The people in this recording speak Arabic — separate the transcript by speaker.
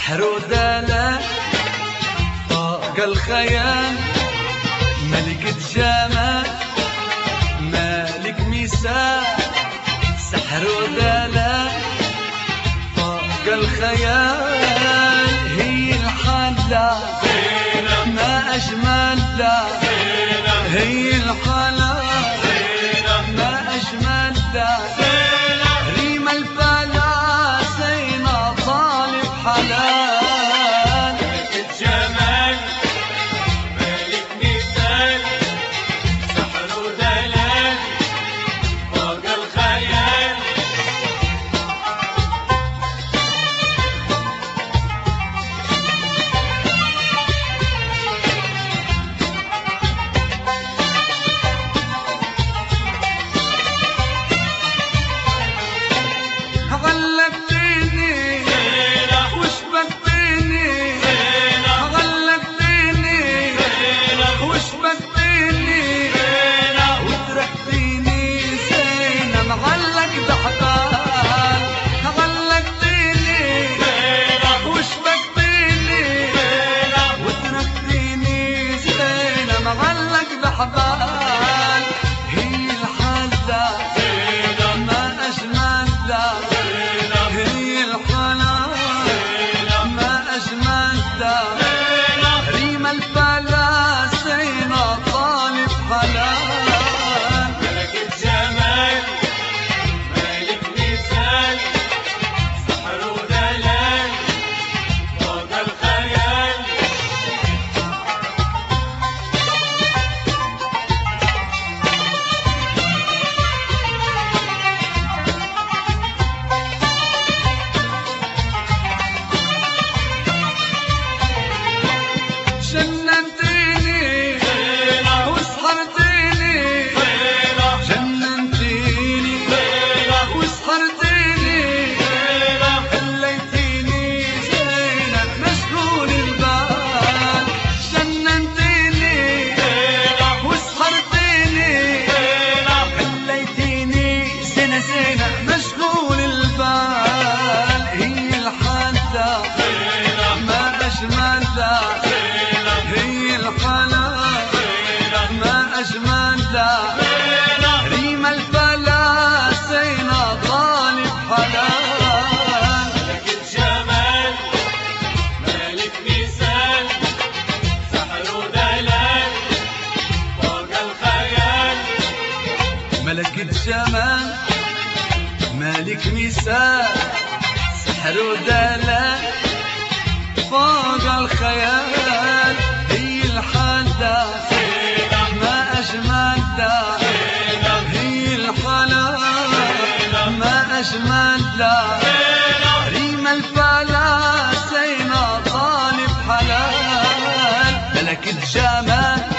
Speaker 1: سحر ودلال فوق الخيال، ملكة جمال مالك مثال. سحر ودلال فوق الخيال، هي الحلا ما أجملها، هي الحلا ما أجملها. ريم الفلا زينة طالب حلال،
Speaker 2: ملكة جمال مالك مثال. سحر ودلال فوق الخيال.
Speaker 1: غلبتيني وشبكتيني، غلبتيني وشبكتيني، وتركتيني زينة معلق بحبال. غلبتيني وشبكتيني، وتركتيني زينة معلق بحبال. هي الحلا ما أجملها، هي الحلا ما أجملها. ريم الفلا زينة طالب حلال،
Speaker 2: ملكة جمال مالك مثال. سحر ودلال فوق الخيال.
Speaker 1: جننتيني وسحرتيني، جننتيني وسحرتيني، خليتيني زينة مشغول البال. جننتيني وسحرتيني، خليتيني زينة زينة مشغول البال. هي الحلا ما أجملها، هي الحلا ما أجملها. ريم الفلا زينة طالب حلال،
Speaker 2: ملكة جمال مالك مثال. سحر ودلال فوق الخيال.
Speaker 1: ملكة جمال مالك مثال. سحر ودلال فوق الخيال، هي الحلا ما أجملها، هي الحلا ما أجملها. ريم الفلا زينة طالب حلال، ملكة جمال